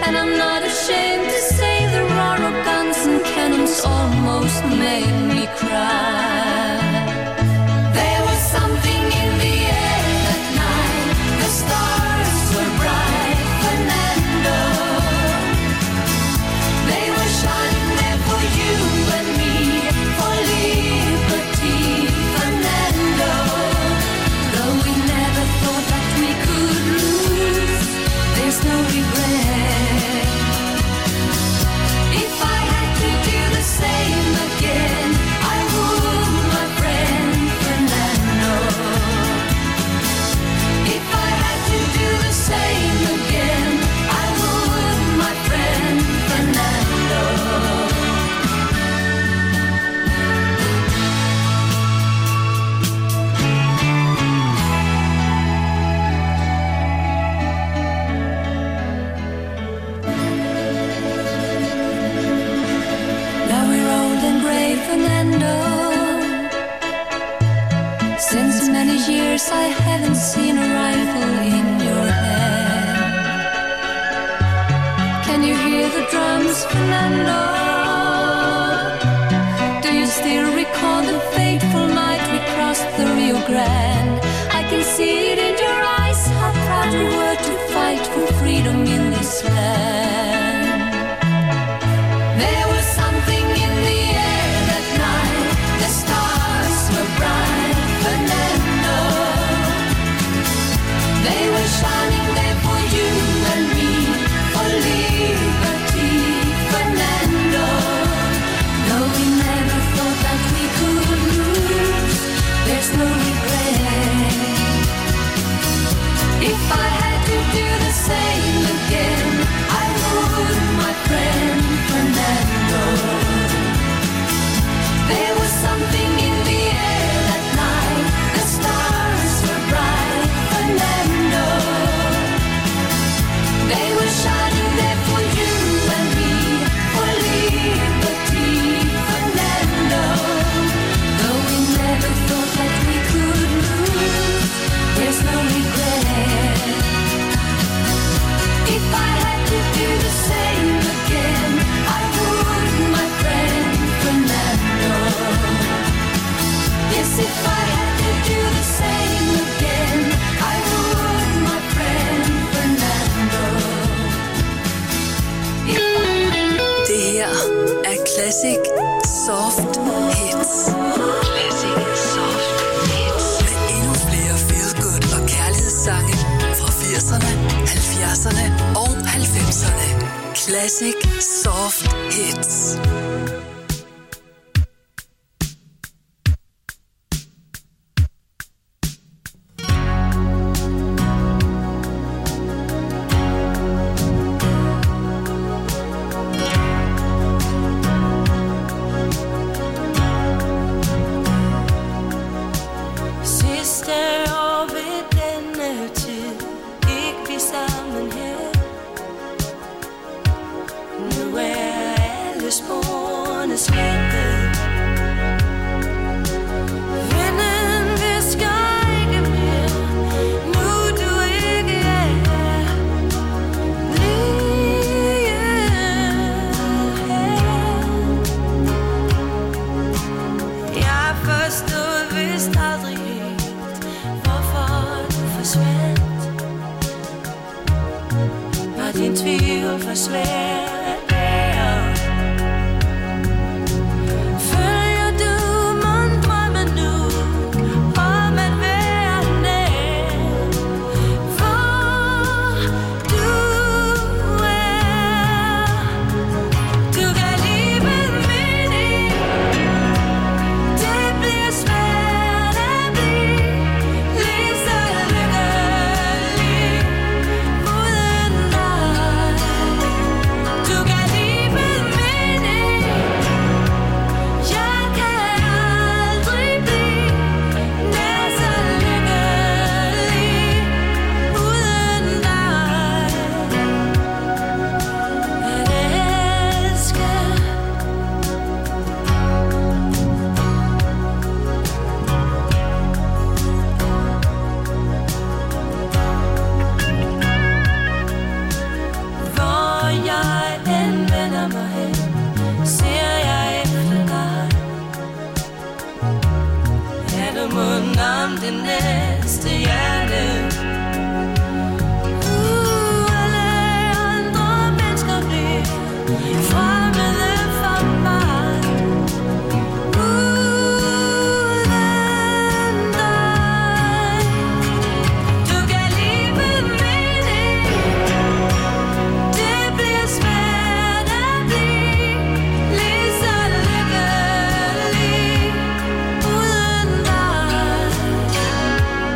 And I'm not ashamed to say the roar of guns and cannons almost made me cry. There was something in the air that night. The stars were bright, Fernando. They were shining there for you and me, for liberty, Fernando. Though we never thought that we could lose, there's no regret. If I had to do the same again, I would, my friend Fernando. If I had to do the same again, I would, my friend Fernando. Now we're old and gray, Fernando. Since many years I haven't seen a rifle in your hand. Can you hear the drums, Fernando? Do you still recall the fateful night we crossed the Rio Grande? I can see it in your eyes, how proud you were to fight for freedom in this land. There was something in the air that night. The stars were bright, Fernando. They were shining there for you and me, for liberty, Fernando. Though we never thought that we could lose, there's no regret. If I had to do the same again, I would, my friend Fernando. There was something in the air that night. The stars were bright, Fernando. They were shining there for you and me, for liberty, Fernando. Though we never thought that we could lose, there's no regret. If I had to do the same again, I would, my friend Fernando. Yes, if I had to do the same again, I would, my friend Fernando. Det her er Classic Soft Hits. Classic Soft Hits. Med endnu flere feel-good og kærlighedssange fra 80'erne, 70'erne og 90'erne. Classic Soft Hits. Sidste år ved denne tid gik vi sammen her. Nu er alle sporene slettet. Vinden visker ikke mere, nu du ikke er her. Lige her. Jeg forstod vist aldrig helt, hvorfor du forsvandt. Var din tvivl for svær at bære? Følger du mon drømmen nu om at være nær? Hvor du er, du kan livet midt i. Det bliver svært at blive lige så lykkelig uden dig. Du det næste hjerte. Alle andre mennesker bliver fremmede for mig. Uden dig. Du gav livet mening. Det bliver svært at blive lige så lykkelig uden dig.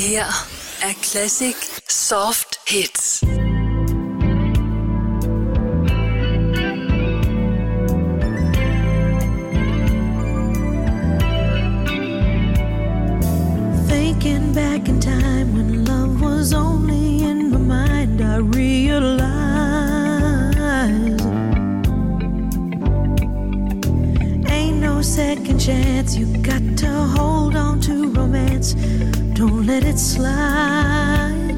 her er Classic Soft Hits. Thinking back in time when love was only in my mind, I realized ain't no second chance. You got to hold on to romance. Don't let it slide.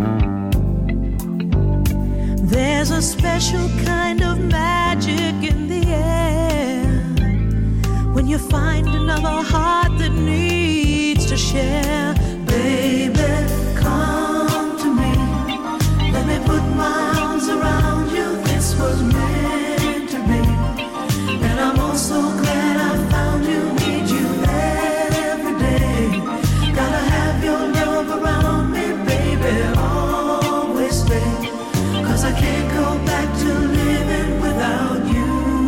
There's a special kind of magic in the air when you find another heart that needs to share. Baby, come to me. Let me put my arms around you. This was meant to be. And I'm also glad I found you. Need you every day. Gotta have your love around me, baby. Always stay. 'Cause I can't go back to living without you.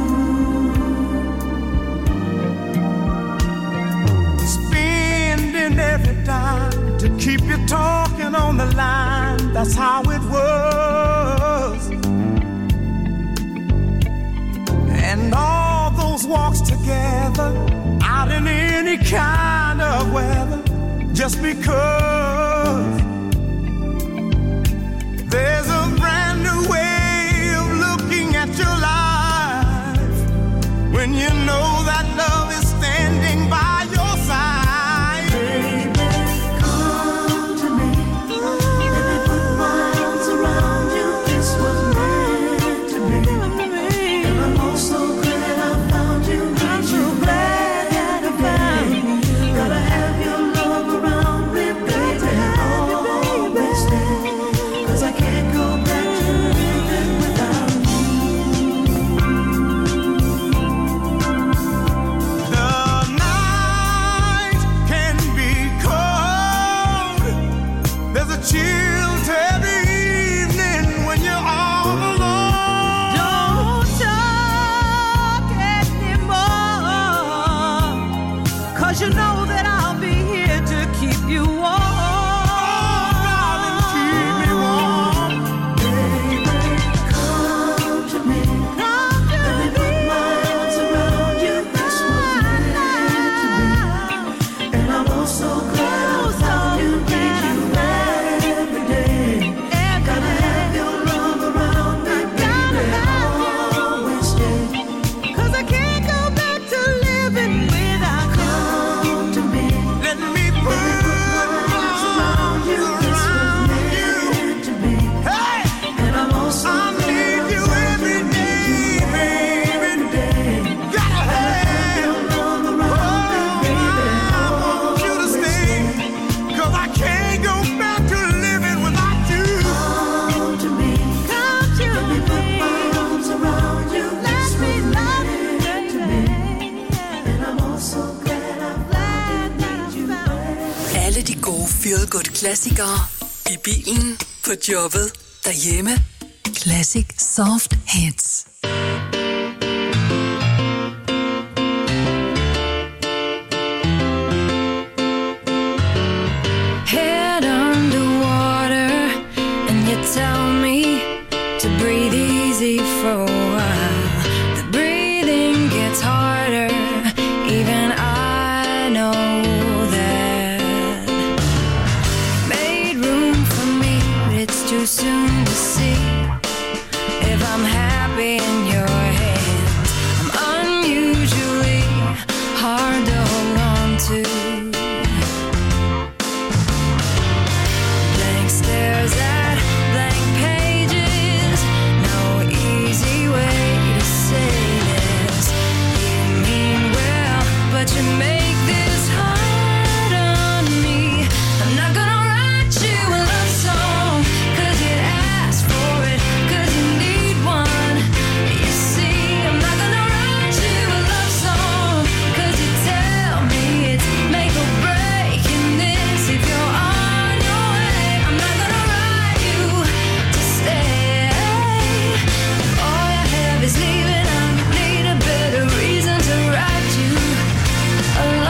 Spending every dime to keep you talking on the line. That's how it was. And all those walks together out in any kind of weather, just because there's a brand new way of looking at your life when you know that love is standing by your side. Baby, come to me. Let me put my arms around you. This was meant to be. And I'm also glad I found you. I'm so glad that I found you. Gotta have your love around me, baby. Always stay. 'Cause I can't go back to living without you. The night can be cold. There's a chill to every evening when you're all alone. Don't talk anymore, 'cause you know that I'll be here to keep you warm. Oh, darling, keep me warm. Baby, come to me. Let me put my arms around you. This was meant to be. And I'm also glad I found you. Need you every day. Gotta have your love around me, baby. Always stay. 'Cause I can't go back to living without you. Come to me. Let me put my arms around you. This was meant to be. Hey, And I'm also I need you every day, baby. Gotta have your love around me, baby. I want you to stay, 'cause I can't go back to living without you. Come to me. Come to Let me put my arms around you. This was meant to be. And I'm also glad I found you. Alle de gode feel-good-klassikere i bilen, på jobbet, derhjemme. Classic Soft Hits. Head underwater, and you tell me to breathe easy for a while. The breathing gets harder, even I know that. Made room for me, but it's too soon to see if I'm happy in your hands. I'm unusually hard to hold on to. Blank stares at blank pages. No easy way to say this. You mean well, but you make this hard on me. I'm not gonna write you a love song, 'cause you asked for it, 'cause you need one. You see, I'm not gonna write you a love song, 'cause you tell me it's make or break in this. If you're on your way, I'm not gonna write you to stay. If all you have is leaving, I need a better reason to write you a love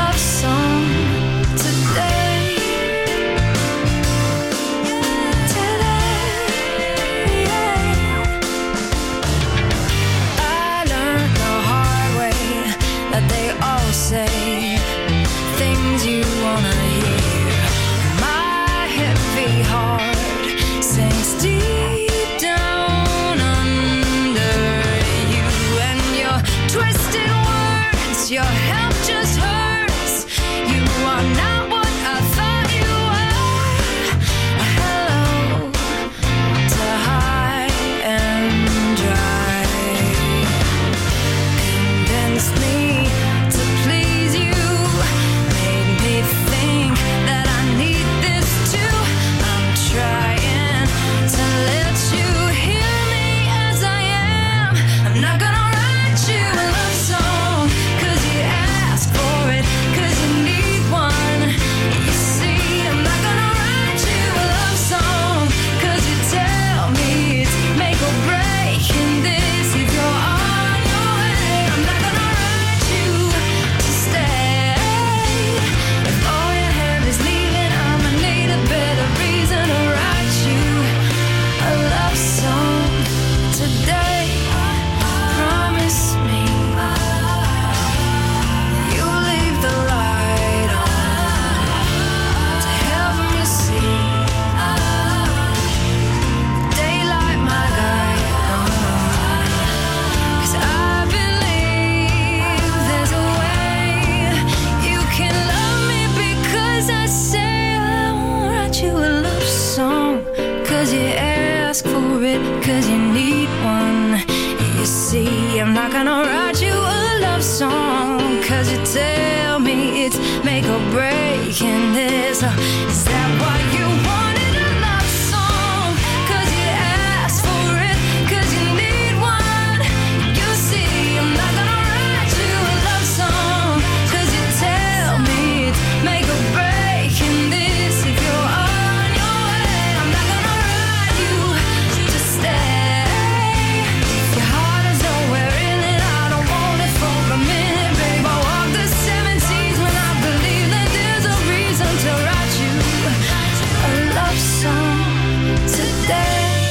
'cause you need one. You see, I'm not gonna write you a love song, 'cause you tell me it's make or break in this. Is that why you wanted a love song? 'Cause you asked for it, 'cause you need one. You see, I'm not gonna write you a love song, 'cause you tell me it's make or break in this. If you're on your way, I'm not gonna write you to stay. Your heart is nowhere in it, I don't want it for a minute, babe. I walk the 7 seas when I believe that there's a reason to write you a love song today.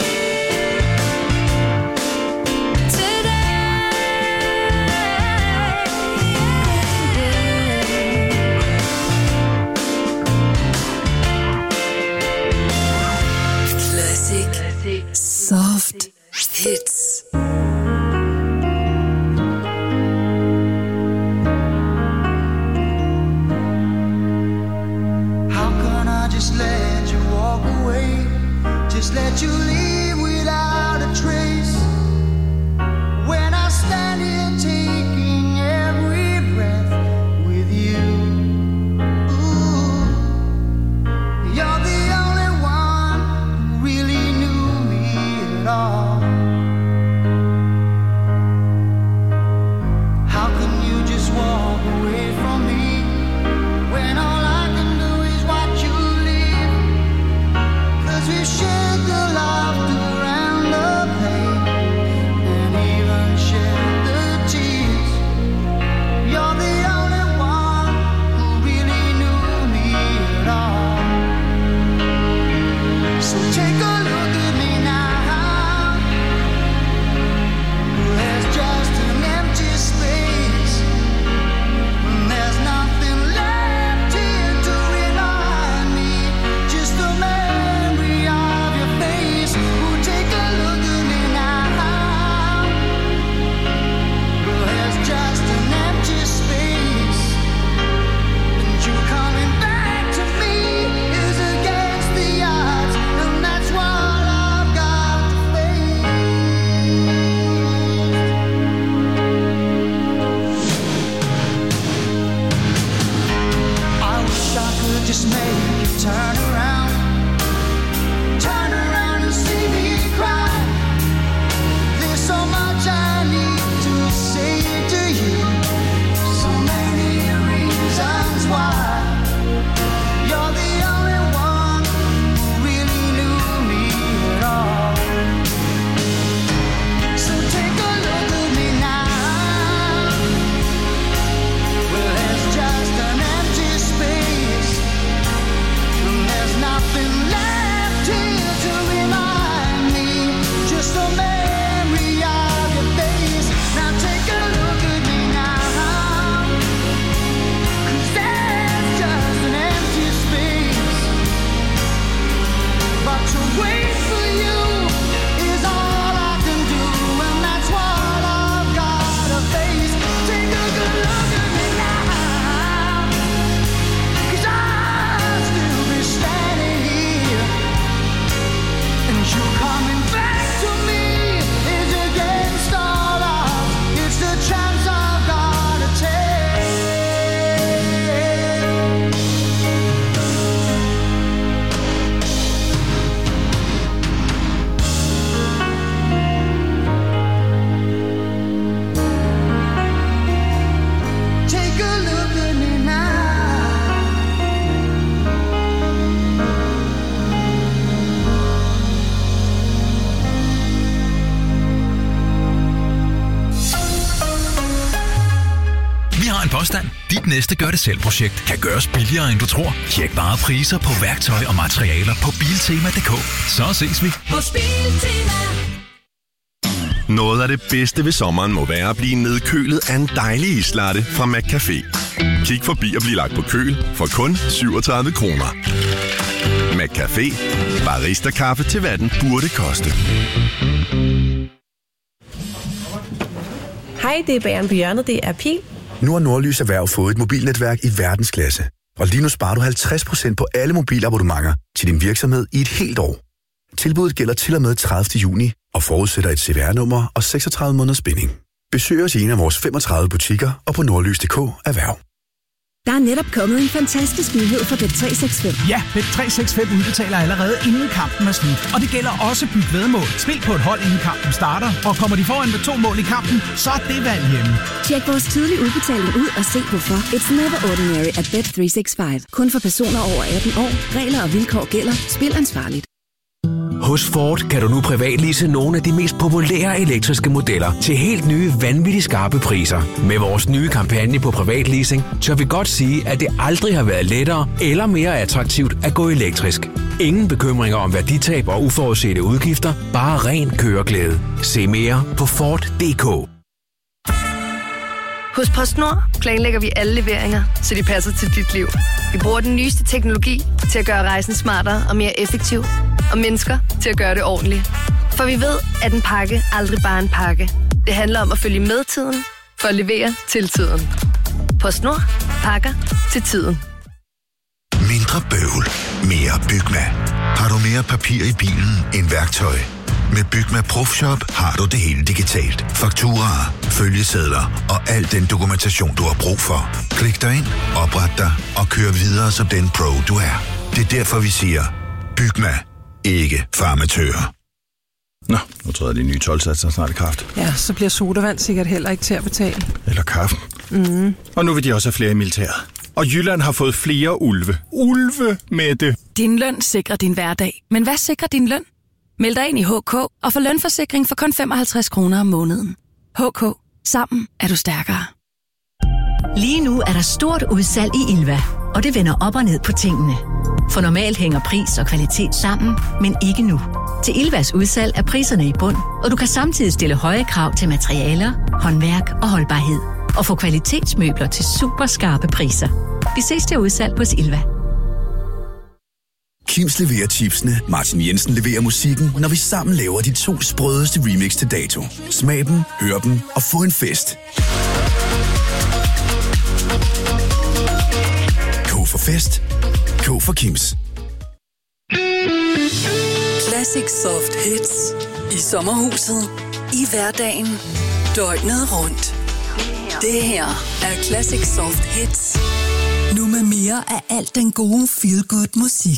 Classic Soft Hits. How can I just let you walk away? Just let you leave without a trace. When I stand here taking every breath with you. Ooh, you're the only one who really knew me at all. How can you just walk away from me when all I can do is watch you leave? 'Cause we shared the laughter and the pain, and even shared the tears. You're the only one who really knew me at all. So take a look at me now. There's just an empty space, and there's nothing left here to remind me. Just a memory of your face. Oh, take a look at me now. There's just an empty space, and you coming back to me is against the odds, and that's what I've got to face. I wish I could just make you turn around and see me cry. There's so much I need to say to you, so many reasons why. You're the only one who really knew me at all. So take a look at me now. Well, there's just an empty space, and there's nothing left here to remind me. Just a memory of your face. Now take a look at me now. 'Cause there's just an empty space, but to wait for you is all I can do, and that's what I've got to face. Take a good look at me now, 'cause I'll still be standing here, and you coming back to me is against all odds. It's the chance I've got to take. Take a look at me now. Vi har en påstand. Dit næste gør-det-selv-projekt kan gøres billigere, end du tror. Tjek bare priser på værktøj og materialer på Biltema.dk. Så ses vi. Hos Biltema. Noget af det bedste ved sommeren må være at blive nedkølet af en dejlig islatte fra McCafé. Kig forbi og bliv lagt på køl for kun 37 kroner. McCafé. Barista-kaffe til hvad den burde koste. Hej, det er Bageren på hjørnet. Det er Pil. Nu har Nordlys Erhverv fået et mobilnetværk i verdensklasse. Og lige nu sparer du 50% på alle mobilabonnementer til din virksomhed i et helt år. Tilbuddet gælder til og med 30. juni og forudsætter et CVR-nummer og 36 måneders binding. Besøg os i en af vores 35 butikker og på nordlys.dk erhverv. Der er netop kommet en fantastisk nyhed for Bet365. Ja, Bet365 udbetaler allerede inden kampen er slut. Og det gælder også Byg Væddemål. Spil på et hold inden kampen starter, og kommer de foran med 2 mål i kampen, så er det valg hjemme. Tjek vores tidlige udbetaling ud og se hvorfor. It's never ordinary at Bet365. Kun for personer over 18 år. Regler og vilkår gælder. Spil ansvarligt. Hos Ford kan du nu privatlease nogle af de mest populære elektriske modeller til helt nye, vanvittigt skarpe priser. Med vores nye kampagne på privatleasing, tør vi godt sige, at det aldrig har været lettere eller mere attraktivt at gå elektrisk. Ingen bekymringer om værditab og uforudsete udgifter, bare ren køreglæde. Se mere på Ford.dk. Hos PostNord planlægger vi alle leveringer, så de passer til dit liv. Vi bruger den nyeste teknologi til at gøre rejsen smartere og mere effektiv, og mennesker til at gøre det ordentligt. For vi ved, at en pakke aldrig bare er en pakke. Det handler om at følge med tiden, for at levere til tiden. PostNord. Pakker til tiden. Mindre bøvl. Mere Bygma. Har du mere papir i bilen end værktøj? Med Bygma ProFshop har du det hele digitalt. Fakturaer, følgesedler og al den dokumentation, du har brug for. Klik dig ind, opret dig og kør videre som den pro, du er. Det er derfor, vi siger, Bygma. Ikke farmatører. Nå, nu tror jeg, de nye 12-satser snart i kraft. Ja, så bliver sodavand sikkert heller ikke til at betale. Eller kaffen. Og nu vil de også have flere i militæret. Og Jylland har fået flere ulve. Ulve, Mette! Din løn sikrer din hverdag. Men hvad sikrer din løn? Meld dig ind i HK og få lønforsikring for kun 55 kroner om måneden. HK. Sammen er du stærkere. Lige nu er der stort udsalg i Ilva, og det vender op og ned på tingene. For normalt hænger pris og kvalitet sammen, men ikke nu. Til Ilvas udsalg er priserne i bund, og du kan samtidig stille høje krav til materialer, håndværk og holdbarhed. Og få kvalitetsmøbler til super skarpe priser. Vi ses til udsalg hos Ilva. Kims leverer chipsene, Martin Jensen leverer musikken, når vi sammen laver de 2 sprødeste remix til dato. Smag dem, hør dem og få en fest. K for fest. K for Kims. Classic Soft Hits. I sommerhuset. I hverdagen. Døgnet rundt. Det her er Classic Soft Hits. Nu med mere af alt den gode feel-good musik.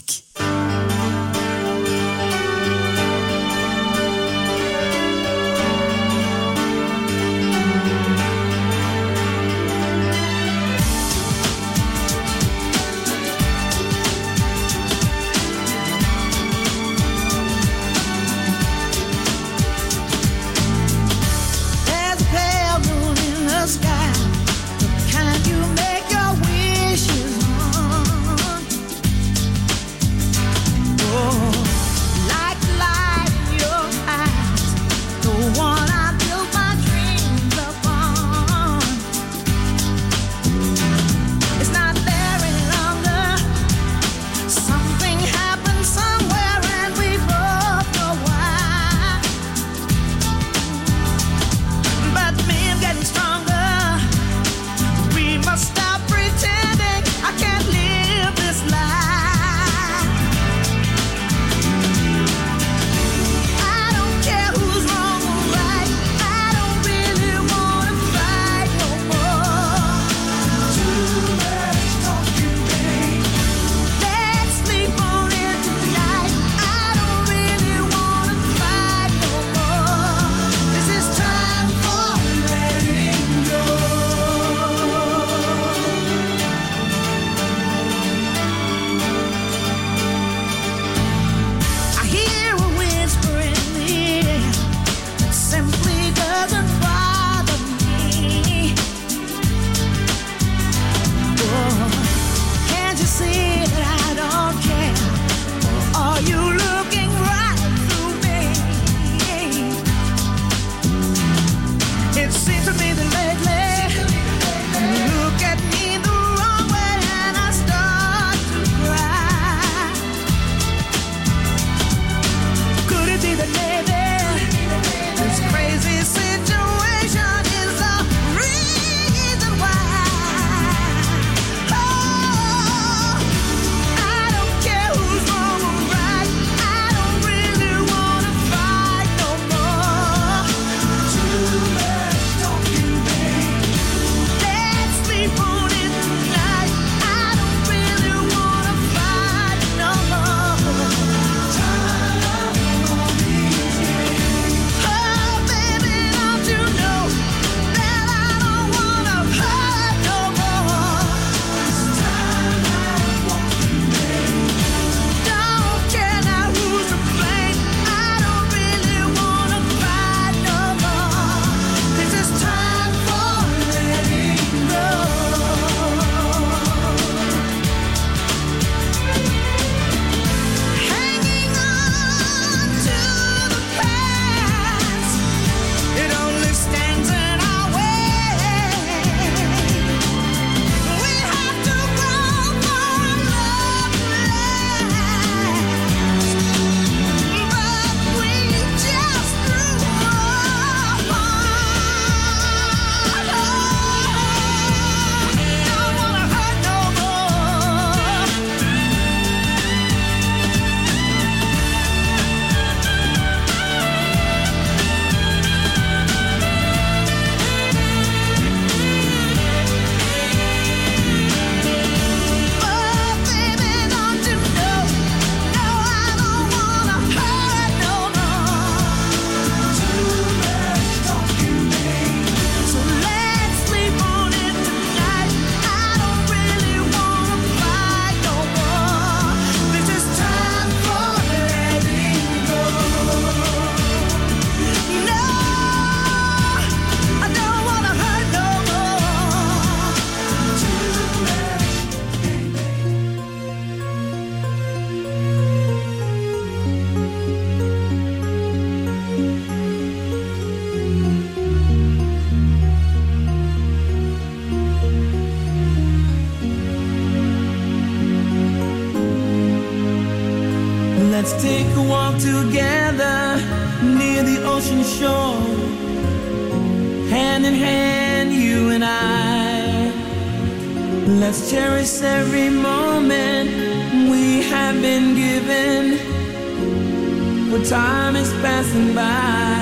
Let's take a walk together near the ocean shore, hand in hand, you and I. Let's cherish every moment we have been given, for time is passing by.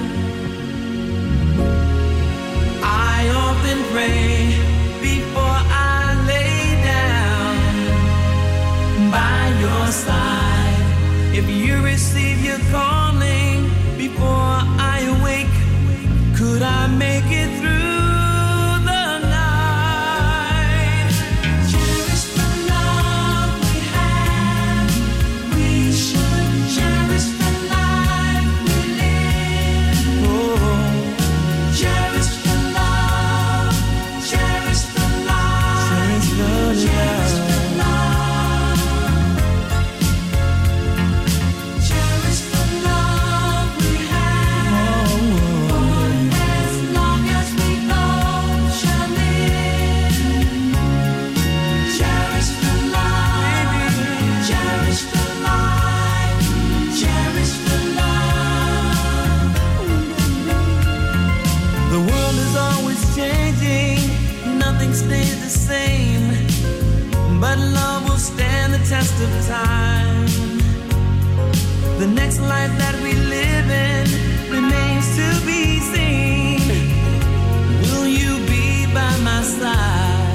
I often pray before I lay down by your side. If you receive your calling before I awake, could I make it through the night? Cherish the love we have. We should cherish the life we live. Oh, cherish the love, cherish the life, cherish the love. Stays the same, but love will stand the test of time. The next life that we live in remains to be seen. Will you be by my side?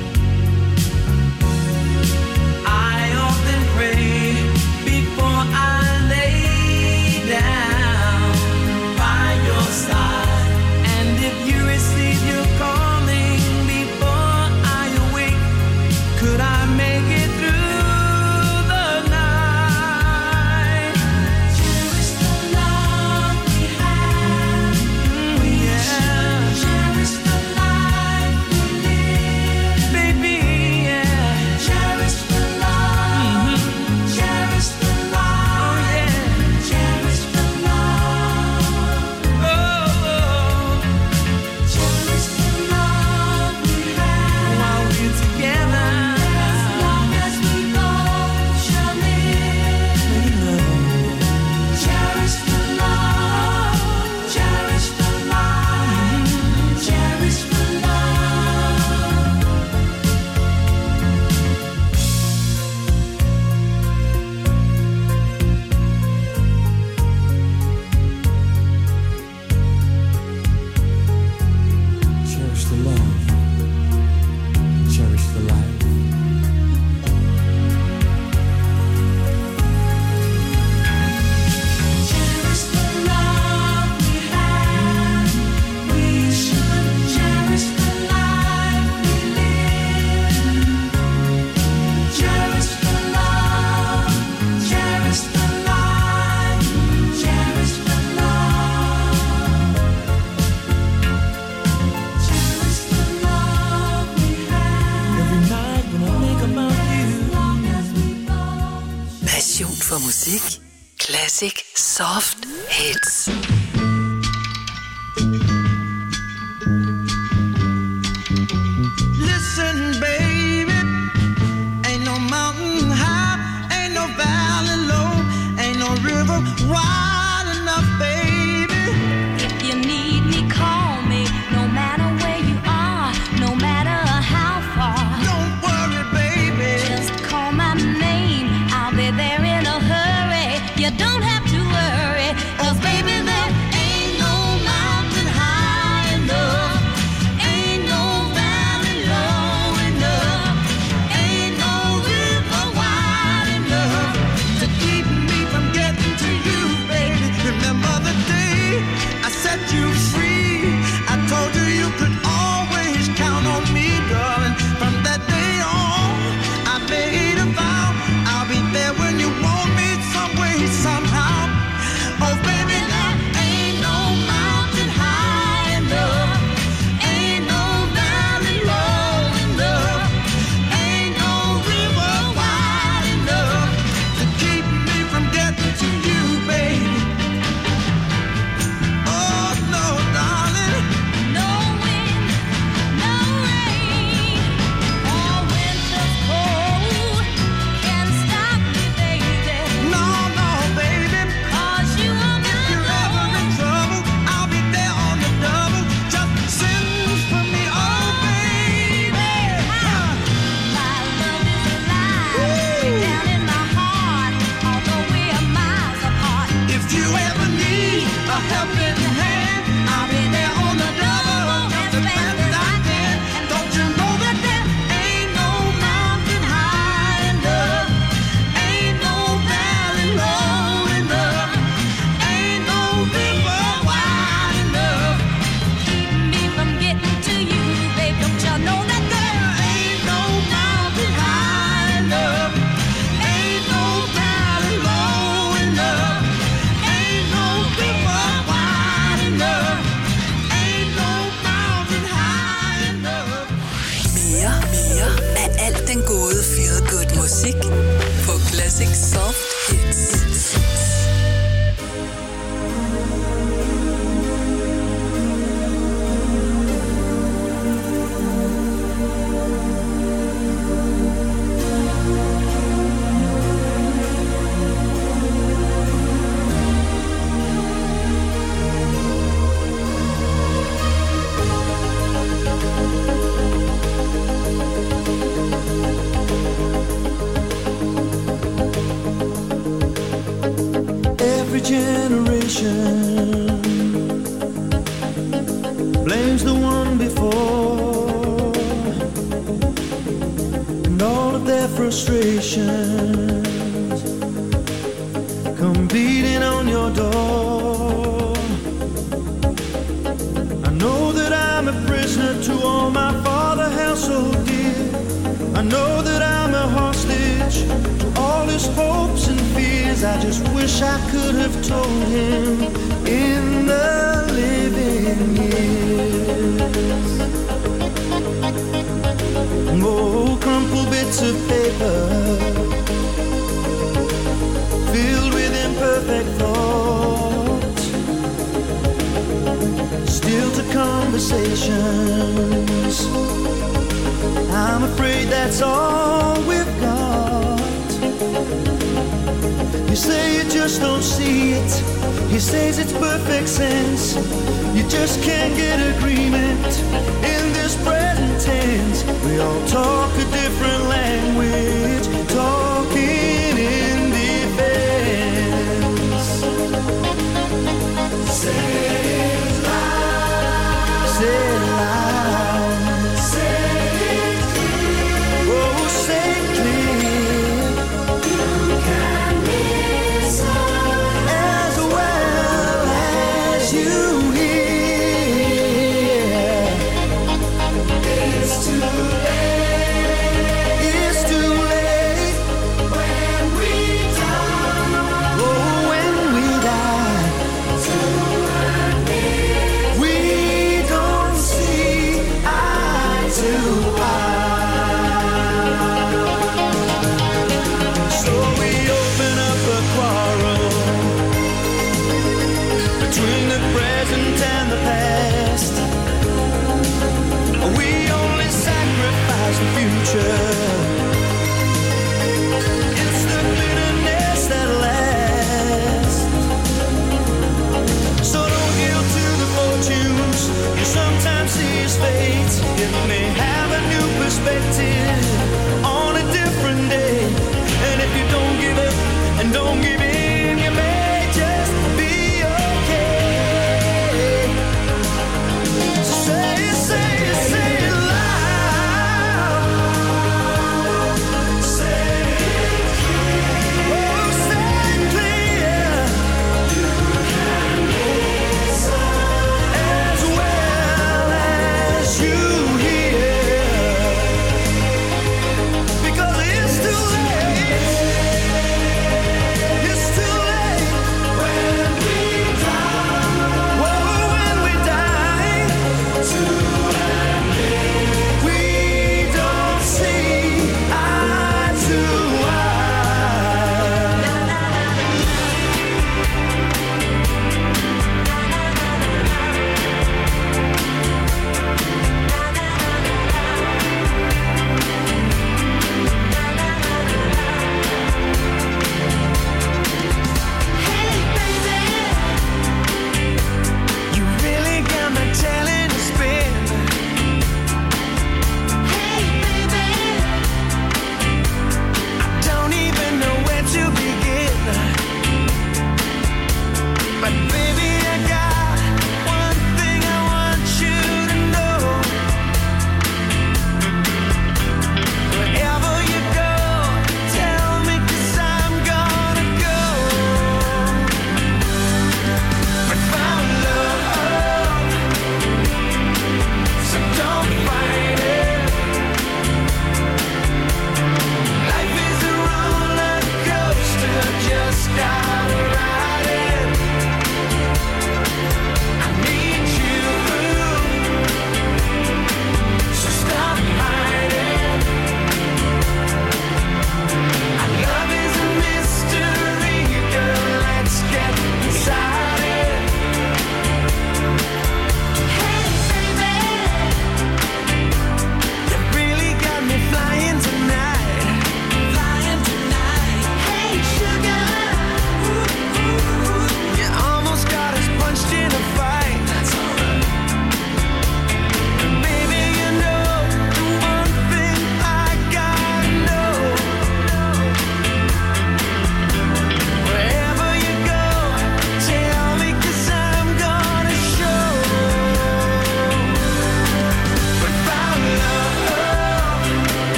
I often pray before I lay down by your side, and if you receive your calling, could I make it through the night? Cherish the love we have. Yeah. Cherish the life we live. Baby, yeah. Cherish the love. Cherish the life. Oh, yeah. Cherish the love. Oh. Cherish the love we have. While we're together. For musik. Classic Soft Hits. Listen, baby, ain't no mountain high, ain't no valley low, ain't no river wide enough, baby. If you need me, call me, no matter where you are, no matter how far. Don't worry, baby, just call my name, I'll be there in a hurry. You don't have to worry, 'cause baby, there every generation blames the one before, and all of their frustrations come beating on your door. I know that I'm a prisoner to all my father held so dear. I know that I'm a hostage to all his hopes and fears. I just wish I could have told him in the living years. Oh, crumpled bits of paper filled with imperfect thoughts, still to conversations. I'm afraid that's all we've got. You say you just don't see it. He says it's perfect sense. You just can't get agreement in this present tense. We all talk a different language, talking in defense. Say it loud. Say it loud. Say it clear. Oh, say it clear. You can listen as well as you hear. It's too late. It's too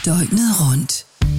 døgnet rundt.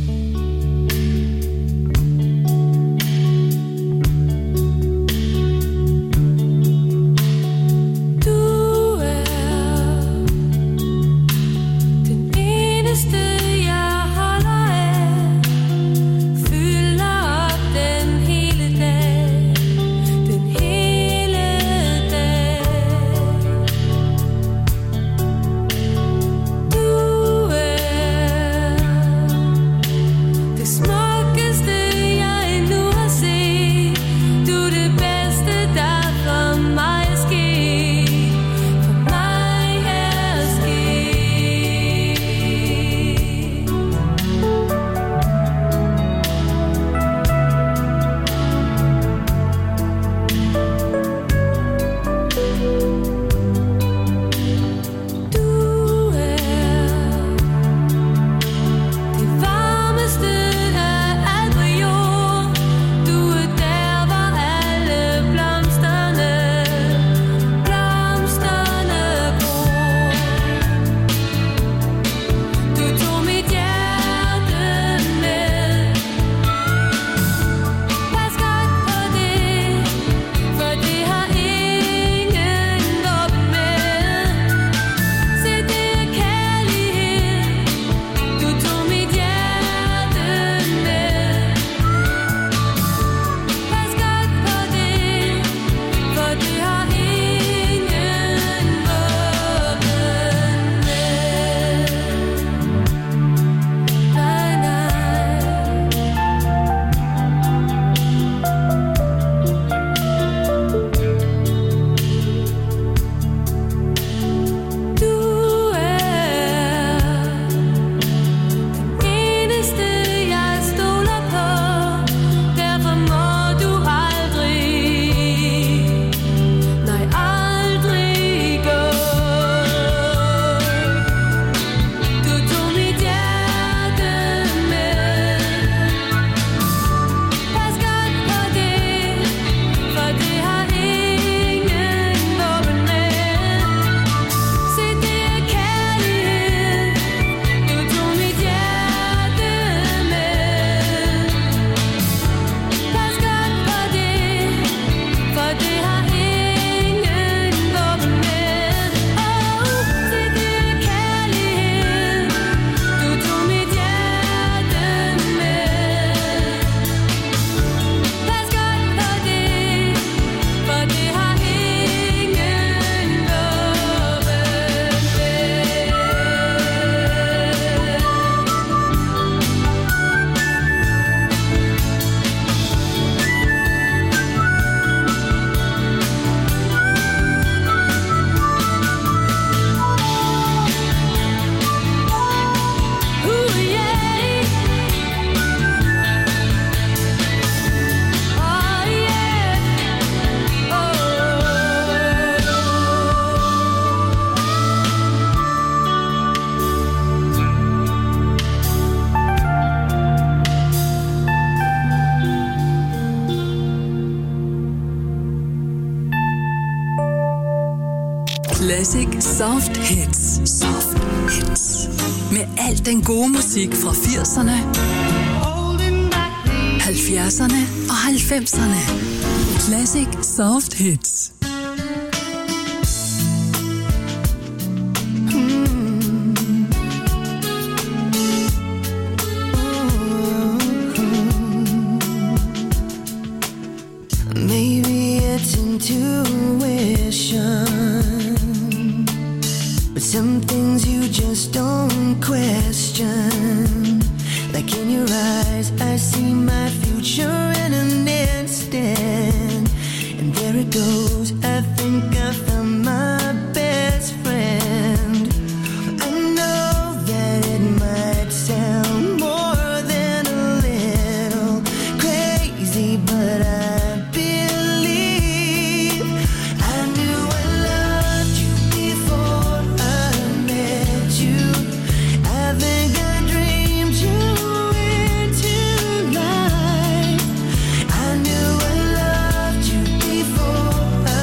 Classic Soft Hits. Soft Hits. Med al den gode musik fra 80'erne, 70'erne og 90'erne. Classic Soft Hits. Maybe it's intuition, but some things you just don't question. Like in your eyes, I see my future in an instant. And there it goes, I think I found my best friend. I know that it might sound more than a little crazy, but I believe I knew I loved you before I met you. I think I dreamed you into life. I knew I loved you before I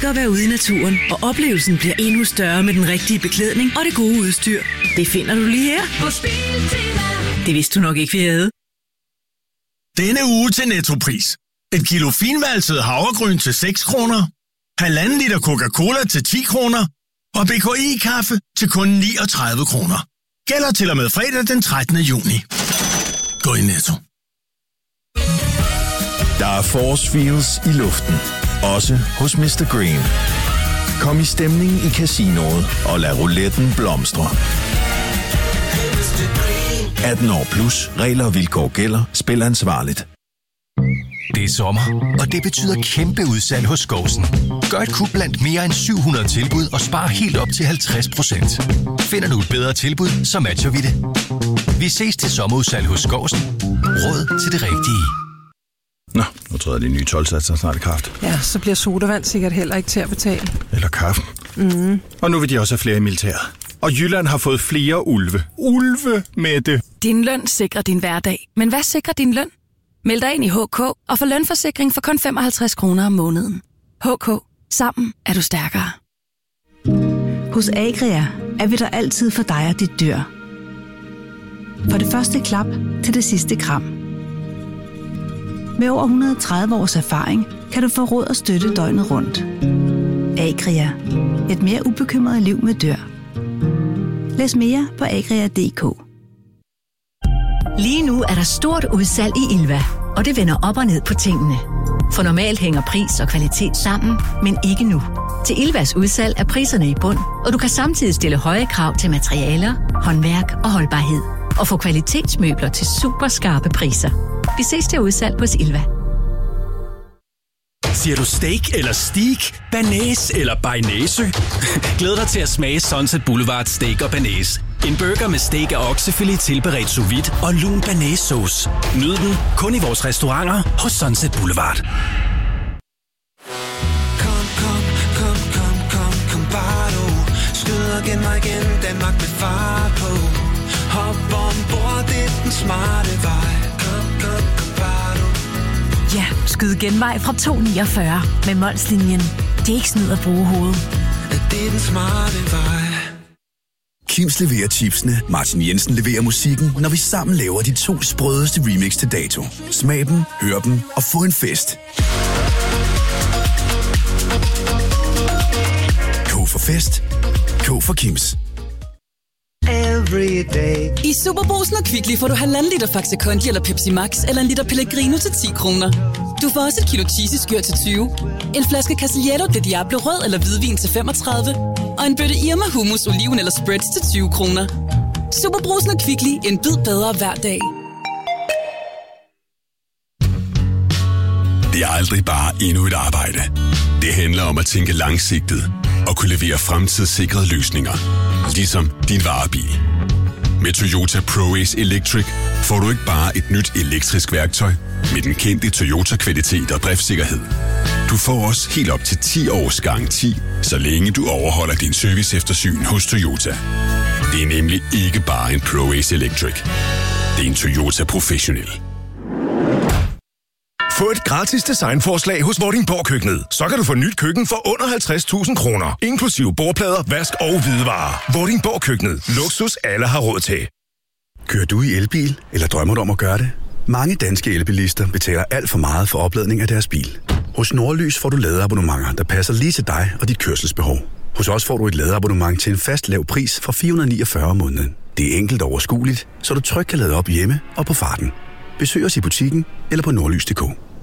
elsker at være ude i naturen, og oplevelsen bliver endnu større med den rigtige beklædning og det gode udstyr. Det finder du lige her. Hos Biltema. Det vidste du nok ikke, vi havde. Denne uge til Nettopris. Et kilo finvalset havregryn til 6 kroner. 1,5 liter Coca-Cola til 10 kroner. Og BKI-kaffe til kun 39 kroner. Gælder til og med fredag den 13. juni. Gå i Netto. Der er force feels i luften. Også hos Mr. Green. Kom i stemning i casinoet og lad rouletten blomstre. 18 år plus. Regler og vilkår gælder. Spil ansvarligt. Det er sommer, og det betyder kæmpe udsalg hos Skovsen. Gør et kub blandt mere end 700 tilbud og spar helt op til 50%. Finder du et bedre tilbud, så matcher vi det. Vi ses til sommerudsalg hos Skovsen. Råd til det rigtige. Nå, nu træder de nye 12-satser snart i kraft. Ja, så bliver sodavand sikkert heller ikke til at betale. Eller kaffe. Og nu vil de også have flere i militæret. Og Jylland har fået flere ulve. Ulve, Mette! Din løn sikrer din hverdag. Men hvad sikrer din løn? Meld dig ind i HK og få lønforsikring for kun 55 kroner om måneden. HK. Sammen er du stærkere. Hos Agria er vi der altid for dig og dit dyr. Fra det første klap til det sidste kram. Med over 130 års erfaring kan du få råd og støtte døgnet rundt. Agria. Et mere ubekymret liv med dyr. Læs mere på agria.dk. Lige nu er der stort udsalg i Ilva, og det vender op og ned på tingene. For normalt hænger pris og kvalitet sammen, men ikke nu. Til Ilvas udsalg er priserne i bund, og du kan samtidig stille høje krav til materialer, håndværk og holdbarhed. Og få kvalitetsmøbler til super skarpe priser. Vi ses til udsalg hos Ilva. Siger du steak eller steak, banæs eller bearnaise? Glæd dig til at smage Sunset Boulevard Steak og Banæs. En burger med steak og oksefilet tilberedt sous vide og lun banæssauce. Nyd den kun i vores restauranter hos Sunset Boulevard. Kom bare du. Skyd og gen mig igen, Danmark med fart på. Hop ombord, det er den smarte vej. Kom bare du. Ja, skyd genvej fra 249 med Molslinjen. Det er ikke snyd at bruge hovedet. Det er den smarte vej. Kims leverer chipsene, Martin Jensen leverer musikken, når vi sammen laver de 2 sprødeste remix til dato. Smag dem, hør dem og få en fest. K for fest. K for Kims. I Superbrugsen og Kvickly får du 1,5 liter Faxe Kondi eller Pepsi Max eller 1 liter Pellegrino til 10 kroner. Du får også et kilo cheesy-skyr til 20, en flaske Casiglietto de Diablo rød eller hvidvin til 35, og en bøtte Irma hummus, oliven eller spreads til 20 kroner. Superbrugsen og Kvickly, en bid bedre hver dag. Det er aldrig bare endnu et arbejde. Det handler om at tænke langsigtet og kunne levere fremtidssikrede løsninger. Ligesom din varebil. Med Toyota ProAce Electric får du ikke bare et nyt elektrisk værktøj med den kendte Toyota-kvalitet og driftssikkerhed. Du får også helt op til 10 års garanti, så længe du overholder din serviceeftersyn hos Toyota. Det er nemlig ikke bare en ProAce Electric. Det er en Toyota Professional. Få et gratis designforslag hos Vordingborg Køkkenet. Så kan du få nyt køkken for under 50.000 kroner. Inklusive bordplader, vask og hvidevarer. Vordingborg Køkkenet. Luksus alle har råd til. Kører du i elbil, eller drømmer du om at gøre det? Mange danske elbilister betaler alt for meget for opladning af deres bil. Hos Nordlys får du ladeabonnementer, der passer lige til dig og dit kørselsbehov. Hos os får du et ladeabonnement til en fast lav pris fra 449 om måneden. Det er enkelt og overskueligt, så du trygt kan lade op hjemme og på farten. Besøg os i butikken eller på nordlys.dk.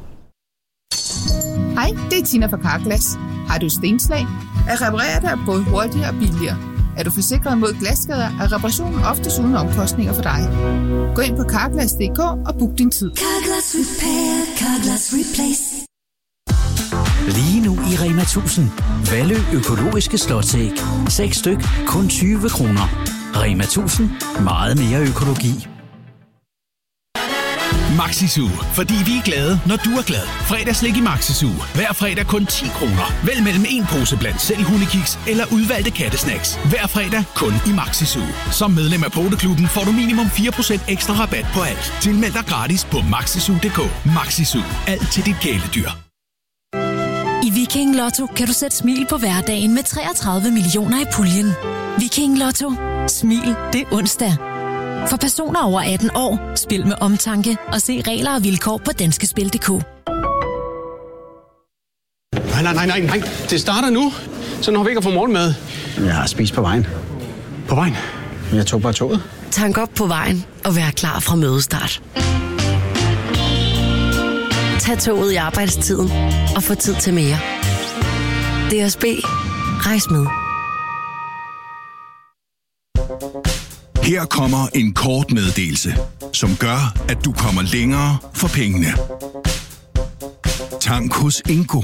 Hej, det er Tina fra Carglass. Har du stenslag? At reparere dig er både hurtigere og billigere. Er du forsikret mod glasskader, er reparationen oftest uden omkostninger for dig. Gå ind på Carglass.dk og book din tid. Carglass Repair, Carglass Replace. Lige nu i Rema 1000. Valø økologiske slåsæg. 6 styk, kun 20 kroner. Rema 1000. Meget mere økologi. Maxisu, fordi vi er glade, når du er glad. Fredagslik i Maxisu. Hver fredag kun 10 kroner. Vælg mellem en pose blandt selv hundekiks eller udvalgte kattesnacks. Hver fredag kun i Maxisu. Som medlem af Poteklubben får du minimum 4% ekstra rabat på alt. Tilmeld dig gratis på maxisu.dk. Maxisu. Alt til dit kæledyr. I Viking Lotto kan du sætte smil på hverdagen med 33 millioner i puljen. Viking Lotto. Smil, det er onsdag. For personer over 18 år, spil med omtanke og se regler og vilkår på danskespil.dk. Nej. Det starter nu. Så når vi ikke har fået morgenmad. Jeg har spist på vejen. På vejen? Jeg tog bare toget. Tank op på vejen og vær klar fra mødestart. Tag toget i arbejdstiden og få tid til mere. DSB. Rejs med. Her kommer en kort meddelelse, som gør, at du kommer længere for pengene. Tank hos Ingo.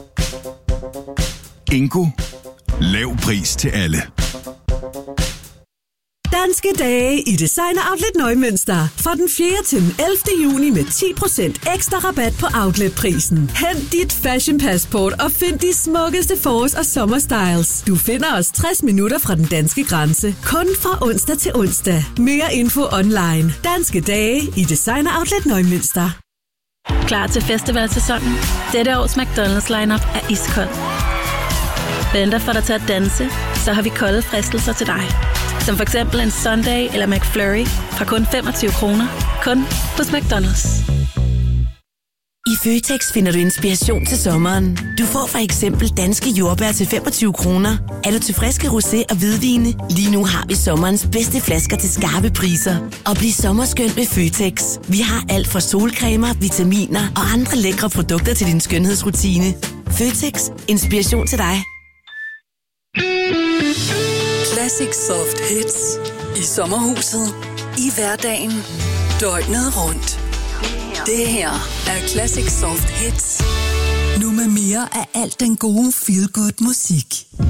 Ingo. Lav pris til alle. Danske dage i Designer Outlet Neumünster. Fra den 4. til den 11. juni med 10% ekstra rabat på outletprisen. Hent dit fashion passport og find de smukkeste forårs- og sommerstyles. Du finder os 60 minutter fra den danske grænse. Kun fra onsdag til onsdag. Mere info online. Danske dage i Designer Outlet Neumünster. Klar til festivalsæsonen? Dette års McDonald's lineup er iskold. Venter for dig til at danse, så har vi kolde fristelser til dig. Som for eksempel en Sunday eller McFlurry fra kun 25 kroner. Kun hos McDonald's. I Føtex finder du inspiration til sommeren. Du får for eksempel danske jordbær til 25 kroner. Er du til friske rosé og hvidvine? Lige nu har vi sommerens bedste flasker til skarpe priser. Og bliv sommerskønt med Føtex. Vi har alt fra solcremer, vitaminer og andre lækre produkter til din skønhedsrutine. Føtex. Inspiration til dig. Classic Soft Hits. I sommerhuset. I hverdagen. Døgnet rundt. Det her er Classic Soft Hits. Nu med mere af alt den gode feel-good musik.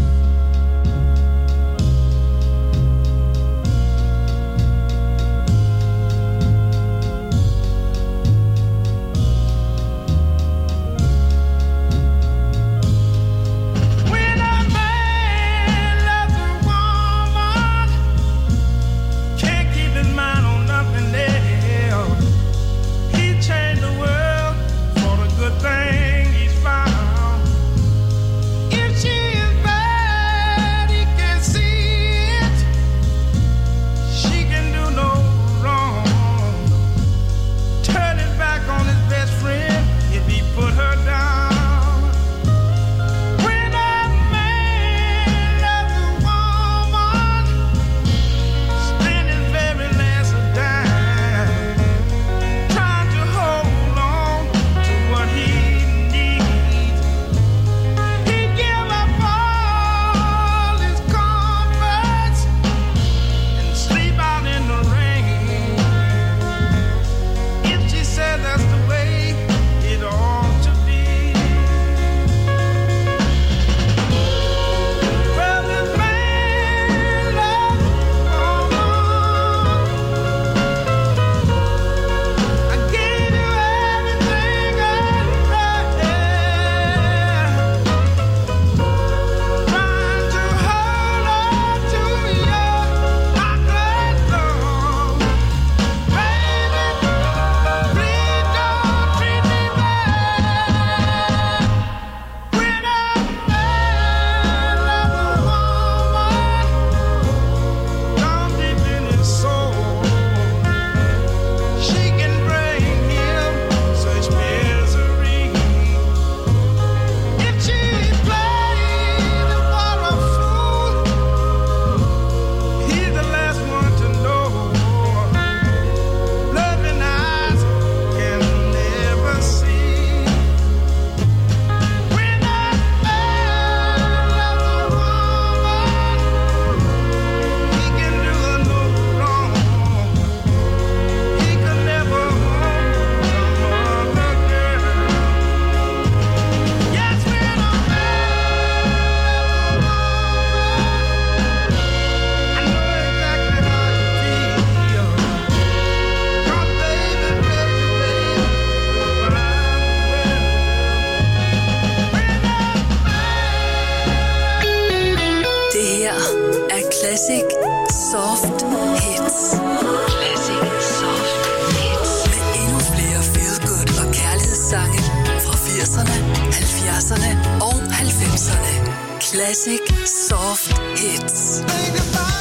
Classic Soft Hits. Classic Soft Hits. Med endnu flere feel-good og kærlighedssange fra 80'erne, 70'erne og Classic Soft Hits.